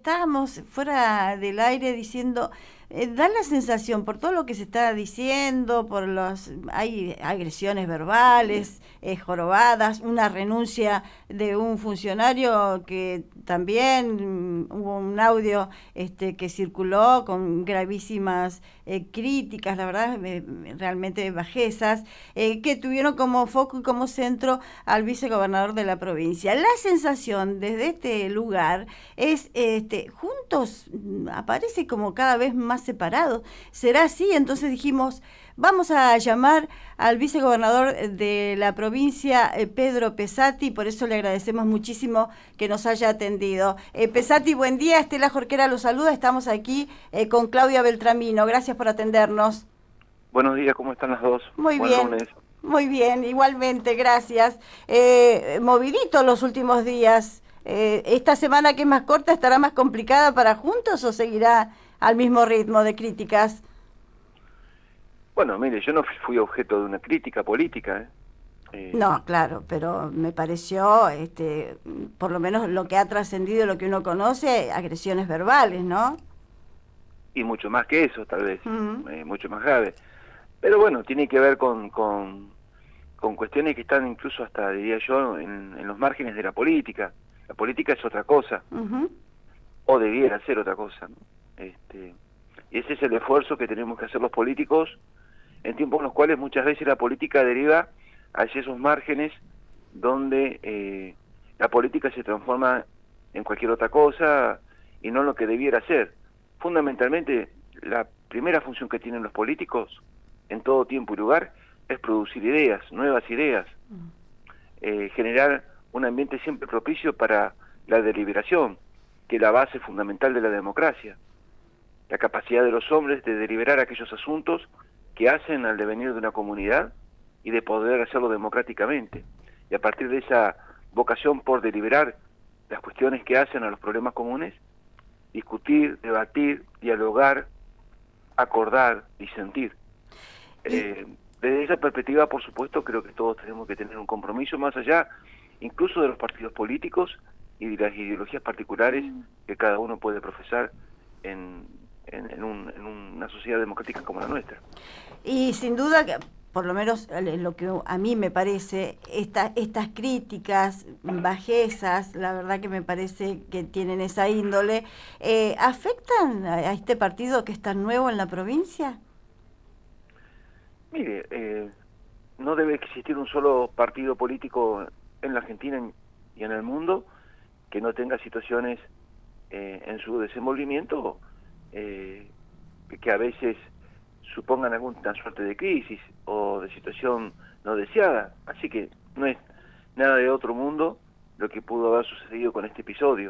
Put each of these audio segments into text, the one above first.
estábamos fuera del aire diciendo, da la sensación, por todo lo que se está diciendo, hay agresiones verbales, jorobadas, una renuncia de un funcionario que también hubo un audio que circuló con gravísimas críticas, la verdad, realmente bajezas, que tuvieron como foco y como centro al vicegobernador de la provincia. La sensación desde este lugar es, juntos aparece como cada vez más separados. ¿Será así? Entonces dijimos, vamos a llamar al vicegobernador de la provincia, Pedro Pesati, por eso le agradecemos muchísimo que nos haya atendido. Pesati, buen día, Estela Jorquera lo saluda, estamos aquí con Claudia Beltramino, gracias por atendernos. Buenos días, ¿cómo están las dos? Muy Buen bien. lunes. Muy bien, igualmente, gracias. Movidito los últimos días. ¿Esta semana que es más corta estará más complicada para Juntos o seguirá al mismo ritmo de críticas? Bueno, mire, yo no fui objeto de una crítica política, No, claro, pero me pareció, por lo menos lo que ha trascendido, lo que uno conoce, agresiones verbales, ¿no? y mucho más que eso, tal vez, Mm. mucho más grave. Pero bueno, tiene que ver con cuestiones que están incluso hasta, diría yo, en los márgenes de la política. La política es otra cosa, Ujú. o debiera ser otra cosa, ¿no? Y ese es el esfuerzo que tenemos que hacer los políticos en tiempos en los cuales muchas veces la política deriva hacia esos márgenes donde la política se transforma en cualquier otra cosa y no lo que debiera ser. Fundamentalmente, la primera función que tienen los políticos en todo tiempo y lugar es producir ideas, nuevas ideas, generar un ambiente siempre propicio para la deliberación, que es la base fundamental de la democracia, la capacidad de los hombres de deliberar aquellos asuntos que hacen al devenir de una comunidad y de poder hacerlo democráticamente. Y a partir de esa vocación por deliberar las cuestiones que hacen a los problemas comunes, discutir, debatir, dialogar, acordar, disentir. Desde esa perspectiva, por supuesto, creo que todos tenemos que tener un compromiso más allá, incluso de los partidos políticos y de las ideologías particulares que cada uno puede profesar en una sociedad democrática como la nuestra. Y sin duda que, por lo menos lo que a mí me parece, estas críticas, bajezas, la verdad que me parece que tienen esa índole, ¿afectan a este partido que es tan nuevo en la provincia? Mire, no debe existir un solo partido político en la Argentina y en el mundo que no tenga situaciones en su desenvolvimiento que a veces supongan alguna suerte de crisis o de situación no deseada. Así que no es nada de otro mundo lo que pudo haber sucedido con este episodio.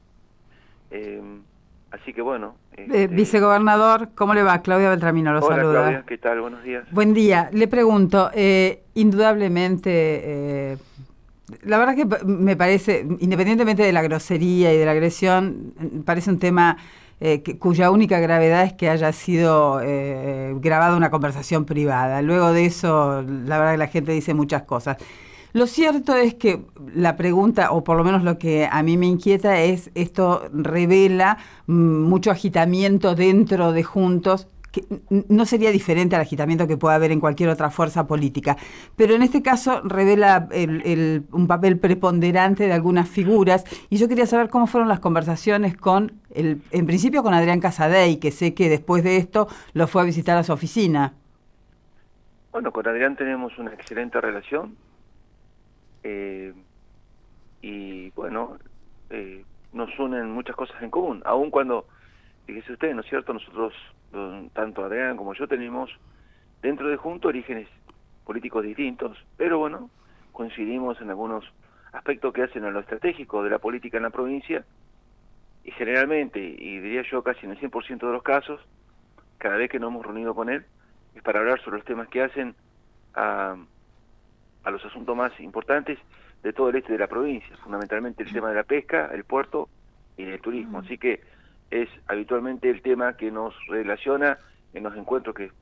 Así que bueno. Vicegobernador, ¿cómo le va? Claudia Beltramino lo Hola, saluda. Claudia, ¿qué tal? Buenos días. Buen día. Le pregunto, indudablemente, la verdad que me parece, independientemente de la grosería y de la agresión, parece un tema cuya única gravedad es que haya sido grabada una conversación privada. Luego de eso, la verdad que la gente dice muchas cosas. Lo cierto es que la pregunta, o por lo menos lo que a mí me inquieta, es esto revela mucho agitamiento dentro de Juntos, que no sería diferente al agitamiento que pueda haber en cualquier otra fuerza política, pero en este caso revela un papel preponderante de algunas figuras, y yo quería saber cómo fueron las conversaciones en principio con Adrián Casadei, que sé que después de esto lo fue a visitar a su oficina. Bueno, con Adrián tenemos una excelente relación, y bueno, nos unen muchas cosas en común, aun cuando, fíjese usted, ¿no es cierto?, nosotros, tanto Adrián como yo, tenemos dentro de Juntos orígenes políticos distintos, pero bueno, coincidimos en algunos aspectos que hacen a lo estratégico de la política en la provincia, y generalmente, y diría yo casi en el 100% de los casos, cada vez que nos hemos reunido con él, es para hablar sobre los temas que hacen a los asuntos más importantes de todo el este de la provincia, fundamentalmente el tema de la pesca, el puerto y el turismo. Así que es habitualmente el tema que nos relaciona en los encuentros que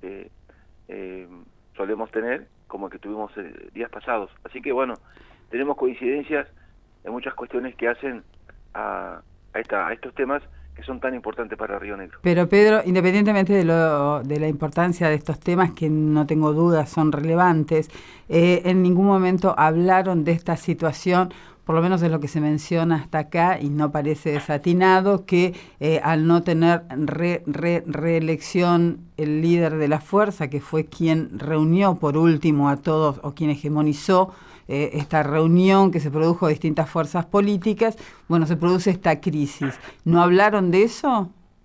solemos tener, como el que tuvimos días pasados. Así que bueno, tenemos coincidencias en muchas cuestiones que hacen a a estos temas que son tan importantes para Río Negro. Pero Pedro, independientemente de la importancia de estos temas, que no tengo dudas son relevantes, en ningún momento hablaron de esta situación, por lo menos es lo que se menciona hasta acá, y no parece desatinado, que al no tener reelección el líder de la fuerza, que fue quien reunió por último a todos, o quien hegemonizó esta reunión que se produjo de distintas fuerzas políticas, bueno, se produce esta crisis. ¿No hablaron de eso?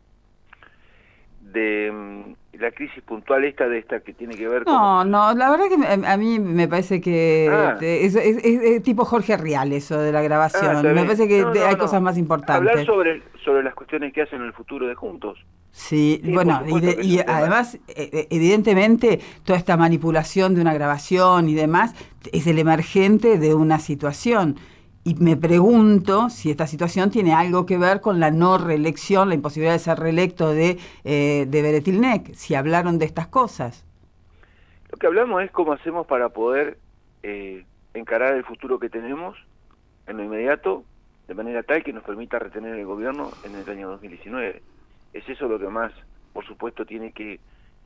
De la crisis puntual de esta que tiene que ver con... No, la verdad que a mí me parece que es tipo Jorge Rial eso de la grabación. Me parece que hay cosas más importantes. Hablar sobre las cuestiones que hacen en el futuro de Juntos. Sí, bueno, y además, evidentemente, toda esta manipulación de una grabación y demás es el emergente de una situación. Y me pregunto si esta situación tiene algo que ver con la no reelección, la imposibilidad de ser reelecto de Beretilnec, si hablaron de estas cosas. Lo que hablamos es cómo hacemos para poder encarar el futuro que tenemos en lo inmediato, de manera tal que nos permita retener el gobierno en el año 2019. Es eso lo que más, por supuesto, tiene que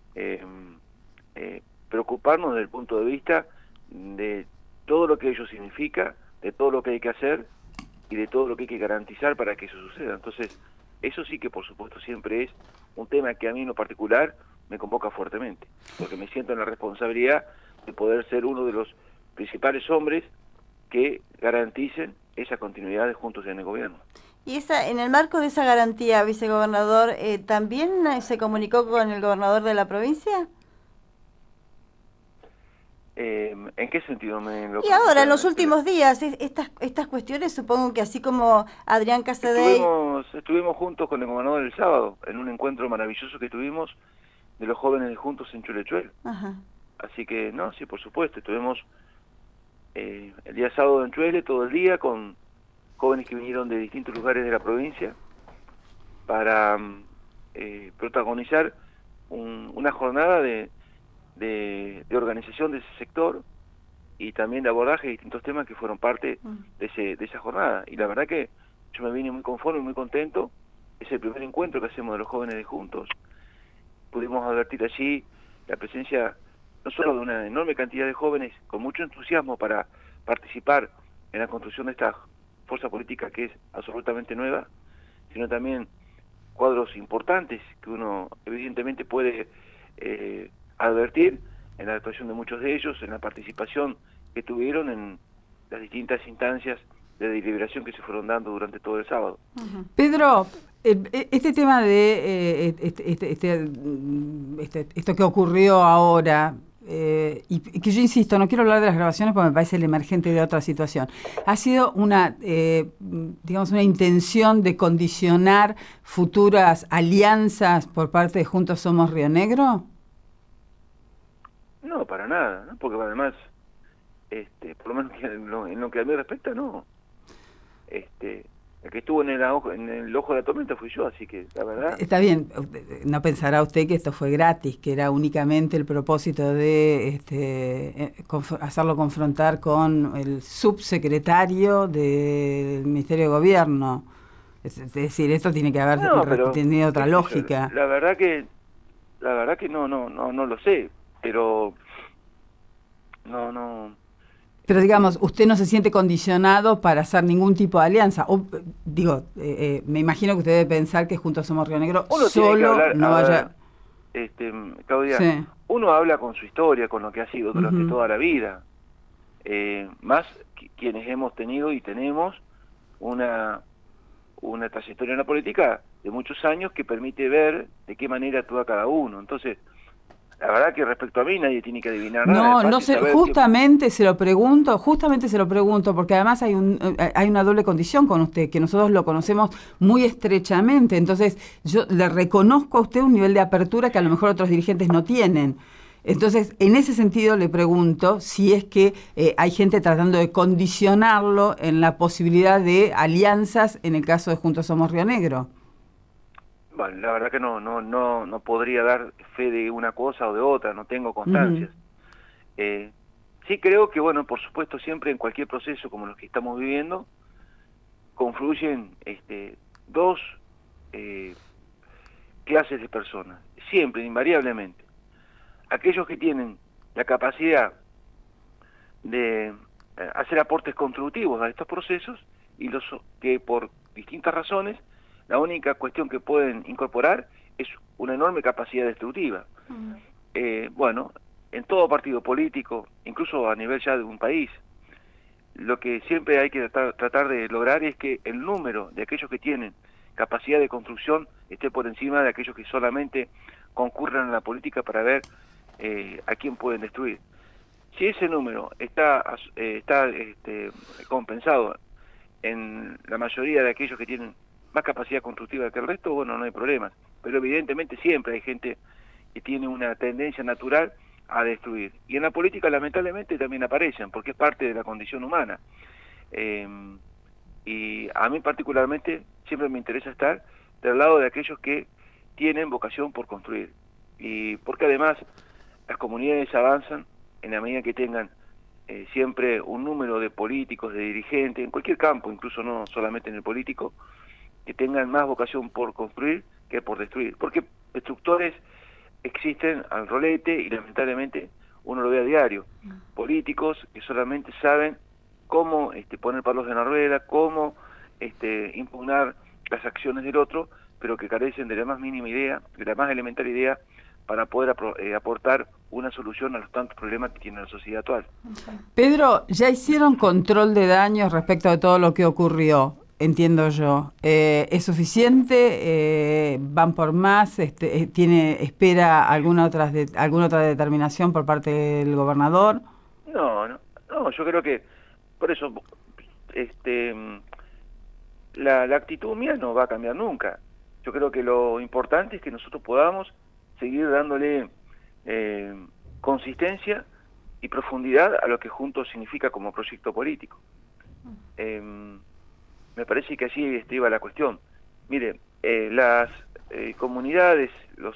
preocuparnos desde el punto de vista de todo lo que ello significa, de todo lo que hay que hacer y de todo lo que hay que garantizar para que eso suceda. Entonces, eso sí que por supuesto siempre es un tema que a mí en lo particular me convoca fuertemente, porque me siento en la responsabilidad de poder ser uno de los principales hombres que garanticen esa continuidad de Juntos en el gobierno. Y en el marco de esa garantía, vicegobernador, ¿también se comunicó con el gobernador de la provincia? ¿En qué sentido Y ahora, en los últimos días, estas cuestiones, supongo que así como Adrián Casadei... Estuvimos juntos con el gobernador el sábado, en un encuentro maravilloso que tuvimos de los jóvenes de Juntos en Chulechuel. Ajá. Así que, no, sí, por supuesto, estuvimos el día sábado en Chuele todo el día con jóvenes que vinieron de distintos lugares de la provincia para protagonizar una jornada de organización de ese sector y también de abordaje de distintos temas que fueron parte de esa jornada. Y la verdad que yo me vine muy conforme, muy contento. Es el primer encuentro que hacemos de los jóvenes de Juntos. Pudimos advertir allí la presencia no solo de una enorme cantidad de jóvenes con mucho entusiasmo para participar en la construcción de esta fuerza política que es absolutamente nueva, sino también cuadros importantes que uno evidentemente puede advertir en la actuación de muchos de ellos, en la participación que tuvieron en las distintas instancias de deliberación que se fueron dando durante todo el sábado. Pedro, este tema de esto que ocurrió ahora, y que yo insisto, no quiero hablar de las grabaciones porque me parece el emergente de otra situación, ¿ha sido una intención de condicionar futuras alianzas por parte de Juntos Somos Río Negro? No, para nada, ¿no? Porque además, por lo menos en lo que a mí respecta, no. El que estuvo en el ojo de la tormenta fui yo, así que la verdad... Está bien, no pensará usted que esto fue gratis, que era únicamente el propósito de hacerlo confrontar con el subsecretario del Ministerio de Gobierno. Es decir, esto tiene que haber tenido otra lógica. La verdad que no lo sé, pero no. Pero digamos, usted no se siente condicionado para hacer ningún tipo de alianza. O, me imagino que usted debe pensar que Juntos Somos Río Negro no vaya... Claudia, sí. Uno habla con su historia, con lo que ha sido durante toda la vida. Más quienes hemos tenido y tenemos una trayectoria en la política de muchos años que permite ver de qué manera actúa cada uno. Entonces, la verdad que respecto a mí nadie tiene que adivinar nada. No sé, justamente se lo pregunto, porque además hay una doble condición con usted, que nosotros lo conocemos muy estrechamente, entonces yo le reconozco a usted un nivel de apertura que a lo mejor otros dirigentes no tienen. Entonces, en ese sentido le pregunto si es que hay gente tratando de condicionarlo en la posibilidad de alianzas en el caso de Juntos Somos Río Negro. Bueno, la verdad que no podría dar fe de una cosa o de otra, no tengo constancias. Sí creo que, bueno, por supuesto siempre en cualquier proceso como los que estamos viviendo, confluyen dos clases de personas, siempre, invariablemente. Aquellos que tienen la capacidad de hacer aportes constructivos a estos procesos y los que por distintas razones la única cuestión que pueden incorporar es una enorme capacidad destructiva. Bueno, en todo partido político, incluso a nivel ya de un país, lo que siempre hay que tratar de lograr es que el número de aquellos que tienen capacidad de construcción esté por encima de aquellos que solamente concurren a la política para ver a quién pueden destruir. Si ese número está compensado en la mayoría de aquellos que tienen más capacidad constructiva que el resto, bueno, no hay problemas. Pero evidentemente siempre hay gente que tiene una tendencia natural a destruir. Y en la política lamentablemente también aparecen, porque es parte de la condición humana. Y a mí particularmente siempre me interesa estar del lado de aquellos que tienen vocación por construir. Y porque además las comunidades avanzan en la medida que tengan siempre un número de políticos, de dirigentes, en cualquier campo, incluso no solamente en el político, que tengan más vocación por construir que por destruir. Porque destructores existen al rolete y lamentablemente uno lo ve a diario. Políticos que solamente saben cómo poner palos en la rueda, cómo impugnar las acciones del otro, pero que carecen de la más mínima idea, de la más elemental idea para poder aportar una solución a los tantos problemas que tiene la sociedad actual. Pedro, ¿ya hicieron control de daños respecto de todo lo que ocurrió? Entiendo yo. ¿Es suficiente? ¿Van por más? ¿Espera alguna otra determinación por parte del gobernador? No, yo creo que por eso la actitud mía no va a cambiar nunca. Yo creo que lo importante es que nosotros podamos seguir dándole consistencia y profundidad a lo que juntos significa como proyecto político. Me parece que así iba la cuestión. Mire, las comunidades,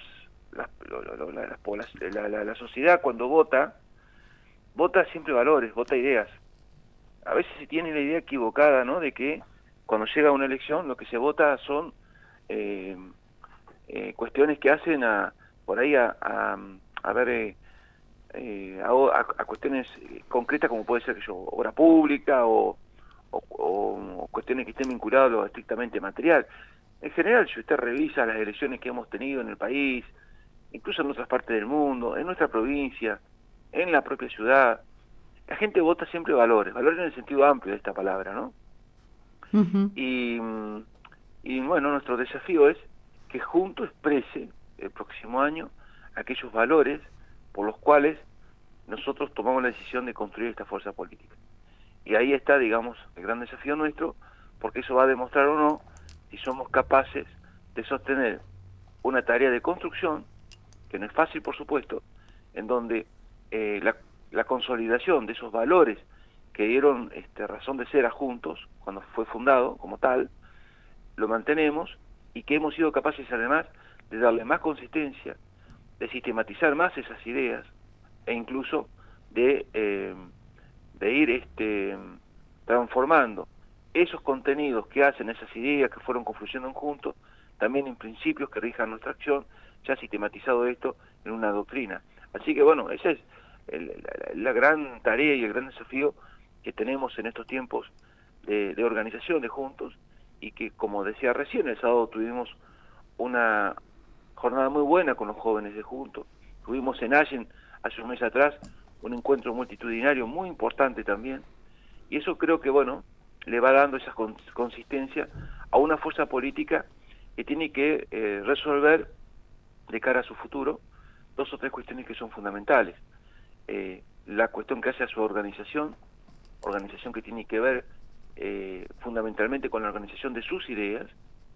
la sociedad cuando vota siempre valores, vota ideas. A veces se tiene la idea equivocada, ¿no?, de que cuando llega una elección lo que se vota son cuestiones que hacen a cuestiones concretas, como puede ser obra pública o cuestiones que estén vinculadas a lo estrictamente material. En general, si usted revisa las elecciones que hemos tenido en el país, incluso en otras partes del mundo, en nuestra provincia, en la propia ciudad, la gente vota siempre valores en el sentido amplio de esta palabra, ¿no? Uh-huh. Y bueno, nuestro desafío es que juntos exprese el próximo año aquellos valores por los cuales nosotros tomamos la decisión de construir esta fuerza política. Y ahí está, digamos, el gran desafío nuestro, porque eso va a demostrar o no si somos capaces de sostener una tarea de construcción, que no es fácil, por supuesto, en donde la consolidación de esos valores que dieron razón de ser a Juntos, cuando fue fundado como tal, lo mantenemos, y que hemos sido capaces además de darle más consistencia, de sistematizar más esas ideas, e incluso de ir transformando esos contenidos que hacen esas ideas que fueron confluyendo en Juntos, también en principios que rijan nuestra acción, ya sistematizado esto en una doctrina. Así que bueno, esa es la gran tarea y el gran desafío que tenemos en estos tiempos de organización de Juntos, y que, como decía recién, el sábado tuvimos una jornada muy buena con los jóvenes de Juntos. Tuvimos en Allen hace un mes atrás un encuentro multitudinario muy importante también, y eso creo que, bueno, le va dando esa consistencia a una fuerza política que tiene que resolver de cara a su futuro dos o tres cuestiones que son fundamentales. La cuestión que hace a su organización que tiene que ver fundamentalmente con la organización de sus ideas,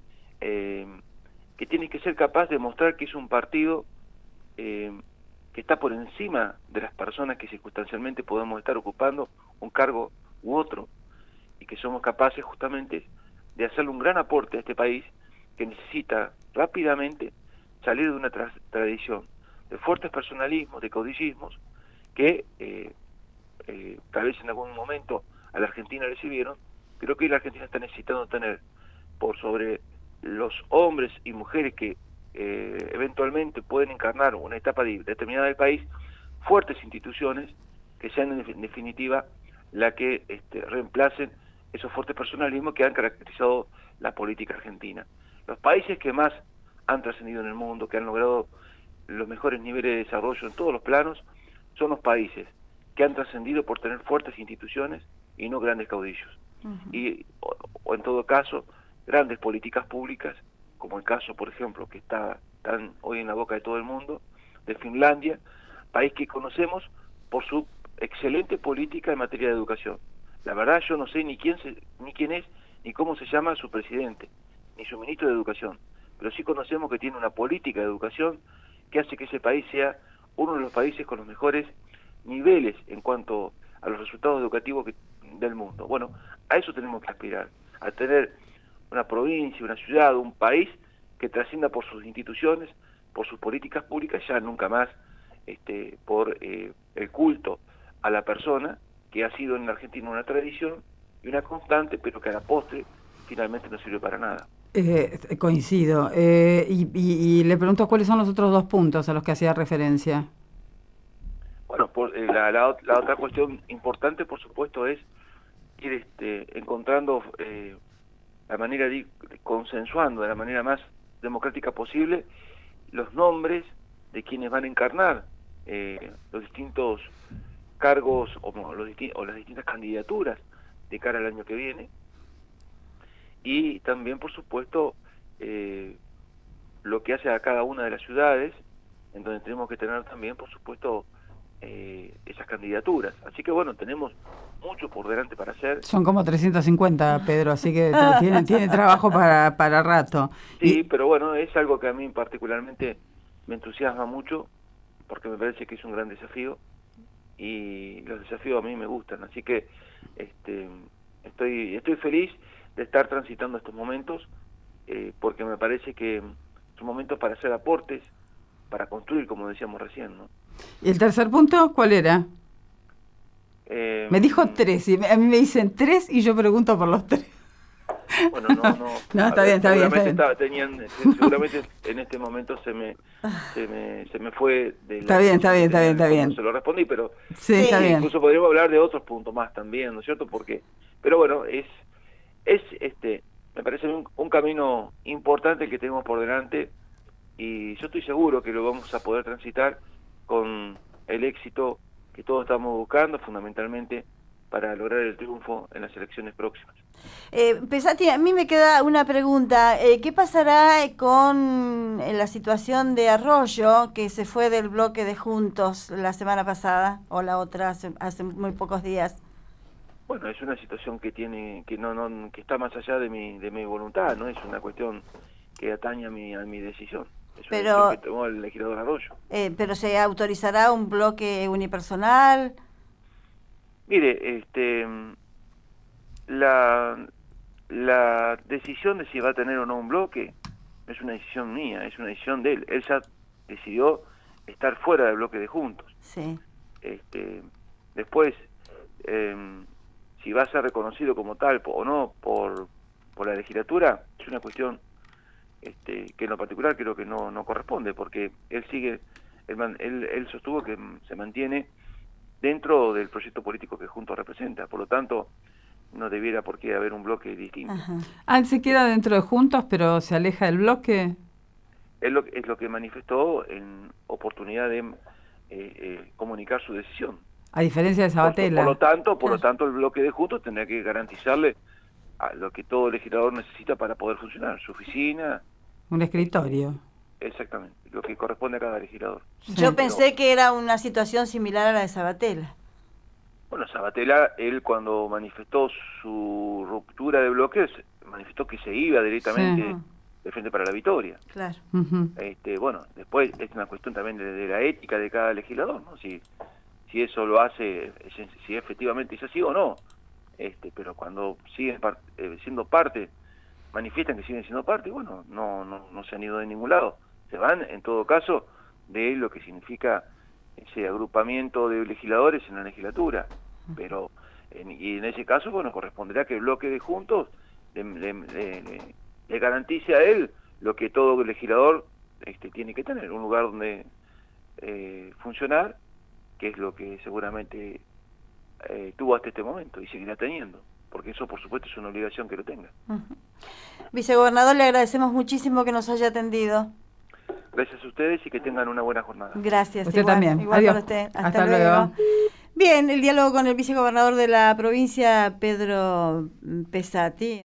que tiene que ser capaz de mostrar que es un partido que está por encima de las personas que circunstancialmente podemos estar ocupando un cargo u otro, y que somos capaces justamente de hacerle un gran aporte a este país que necesita rápidamente salir de una tradición de fuertes personalismos, de caudillismos, que tal vez en algún momento a la Argentina le sirvieron, pero que la Argentina está necesitando tener por sobre los hombres y mujeres que eventualmente pueden encarnar una etapa determinada del país, fuertes instituciones que sean en definitiva la que reemplacen esos fuertes personalismos que han caracterizado la política argentina. Los países que más han trascendido en el mundo, que han logrado los mejores niveles de desarrollo en todos los planos, son los países que han trascendido por tener fuertes instituciones y no grandes caudillos. O en todo caso, grandes políticas públicas, como el caso, por ejemplo, que está tan hoy en la boca de todo el mundo, de Finlandia, país que conocemos por su excelente política en materia de educación. La verdad yo no sé ni quién es, ni cómo se llama su presidente, ni su ministro de Educación, pero sí conocemos que tiene una política de educación que hace que ese país sea uno de los países con los mejores niveles en cuanto a los resultados educativos del mundo. Bueno, a eso tenemos que aspirar, a tener una provincia, una ciudad, un país que trascienda por sus instituciones, por sus políticas públicas, ya nunca más por el culto a la persona, que ha sido en la Argentina una tradición y una constante, pero que a la postre finalmente no sirve para nada. Coincido. Y le pregunto cuáles son los otros dos puntos a los que hacía referencia. Bueno, la otra cuestión importante, por supuesto, es ir encontrando la manera de ir consensuando de la manera más democrática posible los nombres de quienes van a encarnar los distintos cargos o las distintas candidaturas de cara al año que viene, y también, por supuesto, lo que hace a cada una de las ciudades, en donde tenemos que tener también, por supuesto, esas candidaturas. Así que bueno, tenemos mucho por delante para hacer. Son como 350, Pedro, así que tiene trabajo para rato. Sí, pero bueno, es algo que a mí particularmente me entusiasma mucho, porque me parece que es un gran desafío, y los desafíos a mí me gustan, así que estoy feliz de estar transitando estos momentos, porque me parece que son momentos para hacer aportes, para construir, como decíamos recién, ¿no? ¿Y el tercer punto cuál era? Me dijo 3, y a mí me dicen 3 y yo pregunto por los 3. Bueno, no, está bien. Seguramente en este momento se me fue de Está bien. Se lo respondí, pero sí, está bien. Incluso podríamos hablar de otros puntos más también, ¿no es cierto? Pero bueno, me parece un camino importante que tenemos por delante, y yo estoy seguro que lo vamos a poder transitar con el éxito que todos estamos buscando, fundamentalmente para lograr el triunfo en las elecciones próximas. Pesati, a mí me queda una pregunta. ¿Qué pasará con la situación de Arroyo, que se fue del bloque de Juntos la semana pasada, o la otra hace muy pocos días? Bueno, es una situación que está más allá de mi voluntad, no es una cuestión que atañe a mi decisión. Es una decisión que tomó el legislador Arroyo. ¿Pero se autorizará un bloque unipersonal? Mire, la decisión de si va a tener o no un bloque no es una decisión mía, es una decisión de él. Él ya decidió estar fuera del bloque de Juntos. Sí. Después, si va a ser reconocido como tal o no por la legislatura, es una cuestión que en lo particular creo que no corresponde, porque él sostuvo que se mantiene dentro del proyecto político que Juntos representa, por lo tanto no debiera por qué haber un bloque distinto. Él se queda dentro de Juntos, pero se aleja del bloque. Es lo que manifestó en oportunidad de comunicar su decisión. A diferencia de Sabatella. Por lo tanto el bloque de Juntos tendrá que garantizarle a lo que todo legislador necesita para poder funcionar, su oficina. Un escritorio. Exactamente, lo que corresponde a cada legislador. Sí. Yo pensé que era una situación similar a la de Sabatella. Bueno, Sabatella, él cuando manifestó su ruptura de bloques, manifestó que se iba directamente de Frente para la Victoria. Claro. Bueno, después es una cuestión también de la ética de cada legislador, ¿no? Si eso lo hace, si efectivamente es así o no. Pero cuando siguen siendo parte, manifiestan que siguen siendo parte, bueno, no se han ido de ningún lado. Se van, en todo caso, de lo que significa ese agrupamiento de legisladores en la legislatura. Pero, y en ese caso, bueno, corresponderá que el bloque de Juntos le le garantice a él lo que todo legislador tiene que tener, un lugar donde funcionar, que es lo que seguramente tuvo hasta este momento y seguirá teniendo, porque eso por supuesto es una obligación que lo tenga. Vicegobernador, le agradecemos muchísimo que nos haya atendido. Gracias a ustedes y que tengan una buena jornada. Gracias. Usted también. Igual Adiós. para usted. Hasta luego. Bien, el diálogo con el vicegobernador de la provincia, Pedro Pesati.